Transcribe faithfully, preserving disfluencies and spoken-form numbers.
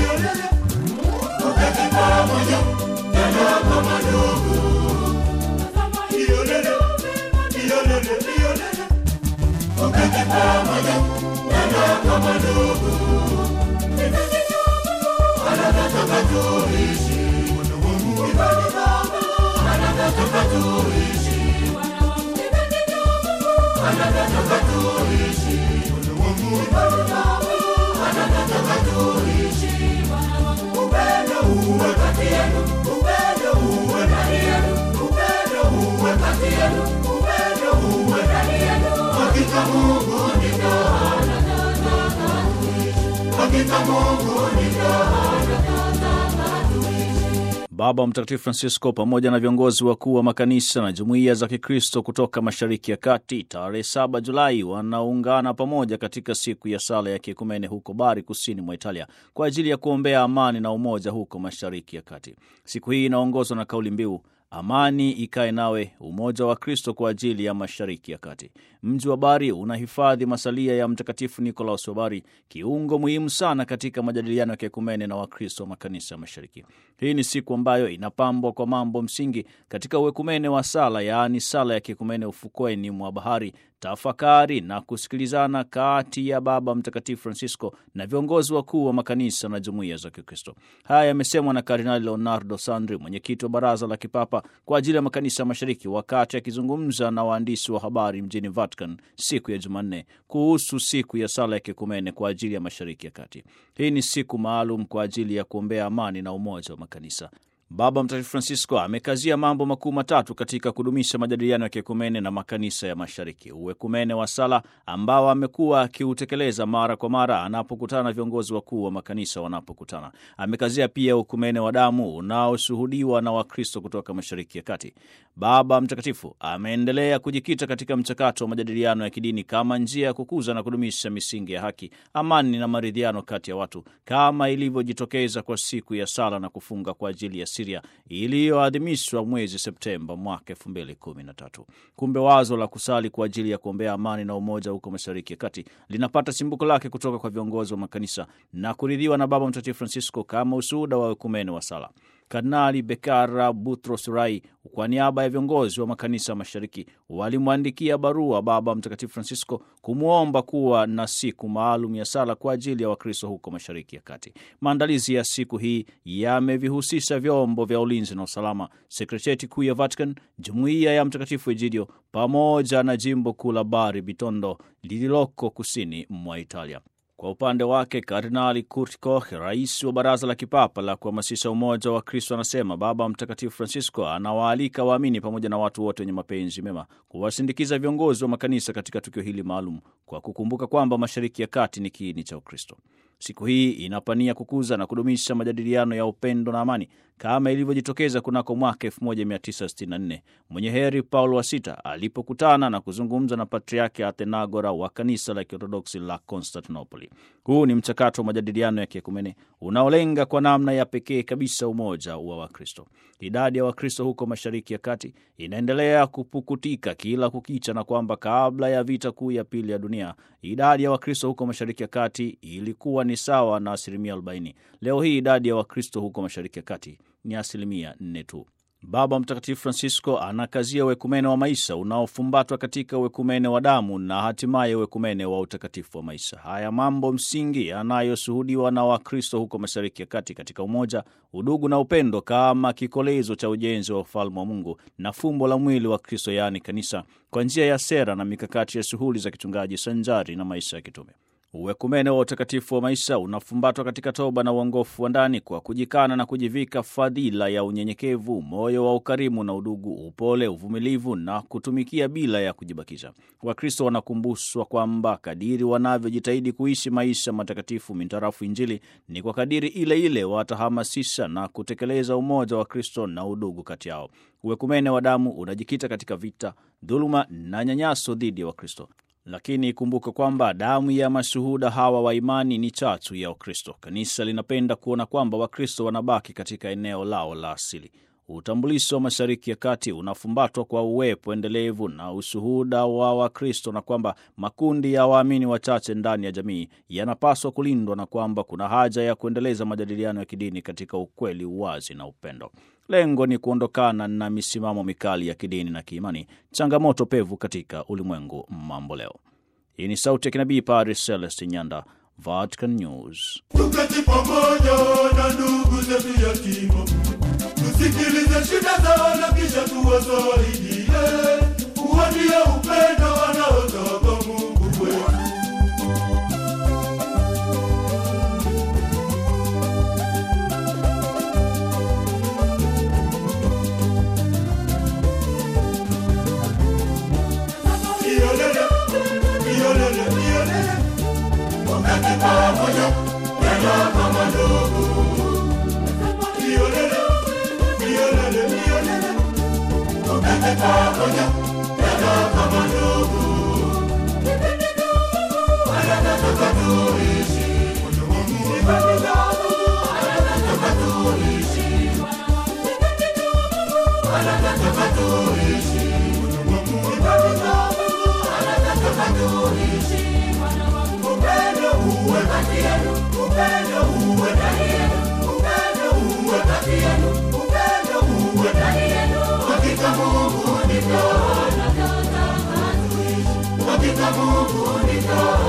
Baba Mtakatifu Francisco pamoja na viongozi wakuu wa makanisa na jumuiya za Kikristo kutoka Mashariki ya Kati tarehe saba Julai wanaungana pamoja katika siku ya sala ya kiekumene huko Bari, kusini mwa Italia, kwa ajili ya kuombea amani na umoja huko Mashariki ya Kati. Siku hii inaongozwa na kauli mbiu amani ikae nawe, umoja wa Kristo kwa ajili ya Mashariki ya Kati. Mji wa Bari unahifadhi masalia ya Mtakatifu Nikolaus wa Bari, kiungo muhimu sana katika majadiliano ya kiekumene na Wakristo wa makanisa ya Mashariki. Hii ni siku ambayo inapambwa kwa mambo msingi katika uekumene wa sala, yaani sala ya kiekumene ufukweni mwa bahari, tafakari na kusikilizana kati ya Baba Mtakatifu Francisco na viongozi wakuu wa makanisa na jumuiya za Kikristo. Haya yamesemwa na Kardinali Leonardo Sandri, mwenyekiti wa Baraza la Kipapa kwa ajili ya makanisa Mashariki, wakati akizungumza na waandishi wa habari mjini Vatican siku ya Jumanne kuhusu siku ya sala ya kiekumene kwa ajili ya Mashariki ya Kati. Hii ni siku maalum kwa ajili ya kuombea amani na umoja wa makanisa. Baba Mtakatifu Francisco amekazia mambo makuu matatu katika kudumisha majadiliano ya kiekumene na makanisa ya Mashariki: uekumene wa sala ambao amekuwa akiutekeleza mara kwa mara anapokutana na viongozi wakuu wa makanisa wanapokutana. Amekazia pia uekumene wa damu unaoshuhudiwa na Wakristo kutoka Mashariki ya Kati. Baba Mtakatifu ameendelea kujikita katika mchakato wa majadiliano ya kidini kama njia ya kukuza na kudumisha misingi ya haki, amani na maridhiano kati ya watu, kama ilivyojitokeza kwa siku ya sala na kufunga kwa ajili ya Syria iliyoadhimishwa mwezi Septemba mwaka elfu mbili kumi na tatu. Kumbe wazo la kusali kwa ajili ya kuombea amani na umoja huko Mashariki ya Kati linapata chimbuko lake kutoka kwa viongozi wa makanisa na kuridhiwa na Baba Mtakatifu Francisco kama ushuhuda wa ukumene wa sala. Kardinali Bekara Butros Rai, kwa niaba ya viongozi wa makanisa Mashariki, walimwandikia barua Baba Mtakatifu Francisco kumuomba kuwa na siku maalum ya sala kwa ajili ya Wakristo huko Mashariki ya Kati. Maandalizi ya siku hii yamevihusisha vyombo vya ulinzi na usalama, sekretarieti kuu ya Vatican, jumuiya ya Mtakatifu Egidio pamoja na jimbo kuu la Bari Bitondo lililoko kusini mwa Italia. Kwa upande wake, Kardinali Kurt Koch, rais wa Baraza la Kipapa la kuhamasisha umoja wa Kristo, anasema Baba Mtakatifu Francisco anawaalika waamini pamoja na watu wote wenye mapenzi mema kuwasindikiza viongozi wa makanisa katika tukio hili maalum, kwa kukumbuka kwamba Mashariki ya Kati ni kiini cha Ukristo. Siku hii inapania kukuza na kudumisha majadiliano ya upendo na amani kama ilivyojitokeza kunako mwaka elfu moja mia tisa sitini na nne mwenye heri Paulo wa Sita alipokutana na kuzungumza na Patriaki Athenagora wa kanisa la Kiorthodoksi la Konstantinopoli. Huu ni mchakato wa majadiliano ya kiekumene unaolenga kwa namna ya pekee kabisa umoja wa Wakristo. Idadi ya Wakristo huko Mashariki ya Kati inaendelea kupukutika kila kukicha, na kwamba kabla ya vita kuu ya pili ya dunia idadi ya Wakristo huko Mashariki ya Kati ilikuwa ni sawa na asilimia arobaini. Leo hii idadi ya Wakristo huko Mashariki ya Kati ni asilimia nne tu. Baba Mtakatifu Francisco anakazia uekumene wa maisha unaofumbatwa katika uekumene wa damu na hatimaye uekumene wa utakatifu wa maisha. Haya mambo msingi yanayoshuhudiwa na Wakristo huko Mashariki ya Kati katika umoja, udugu na upendo kama kikolezo cha ujenzi wa ufalme wa Mungu na fumbo la mwili wa Kristo, yaani kanisa, kwa njia ya sera na mikakati ya shughuli za kichungaji sanjari na maisha ya kitume. Uekumene wa utakatifu wa maisha unafumbatwa katika toba na uongofu wa ndani kwa kujikana na kujivika fadhila ya unyenyekevu, moyo wa ukarimu na udugu, upole, uvumilivu na kutumikia bila ya kujibakisha. Wakristo wanakumbushwa kwamba kadiri wanavyojitahidi kuishi maisha matakatifu mintarafu Injili, ni kwa kadiri ile ile watahamasisha na kutekeleza umoja wa Kristo na udugu kati yao. Uekumene wa damu unajikita katika vita, dhuluma na nyanyaso dhidi ya Wakristo. Lakini ikumbuke kwamba damu ya mashuhuda hawa wa imani ni chachu ya Ukristo. Kanisa linapenda kuona kwamba Wakristo wanabaki katika eneo lao la asili. Utambulisho wa Mashariki ya Kati unafumbatwa kwa uwepo endelevu na ushuhuda wa Wakristo, na kwamba makundi ya waamini wachache ndani ya jamii yanapaswa kulindwa, na kwamba kuna haja ya kuendeleza majadiliano ya kidini katika ukweli, uwazi na upendo. Lengo ni kuondokana na misimamo mikali ya kidini na kiimani, changamoto pevu katika ulimwengu mambo leo. Hii ni sauti ya kinabii Padre Celestin Nyanda, Vatican News. Tuketi pamoja na ndugu zetu yatima, tusikilize shida zao na kisha tuwasaidie, uwatie upendo wanaotaka Mungu wetu. Iolele, iolele, iolele, tuketi pamoja tena kama ndugu. Iolele, iolele, iolele, tuketi pamoja tena kama ndugu. Anataka tuishi, anataka tuishi, anataka tuishi, anataka tuishi. Upendo uwe kati yenu, upendo uwe ndani yenu, upendo uwe kati yenu, upendo uwe ndani yenu. Hakika Mungu ndivyo anataka tuishi, hakika Mungu ndivyo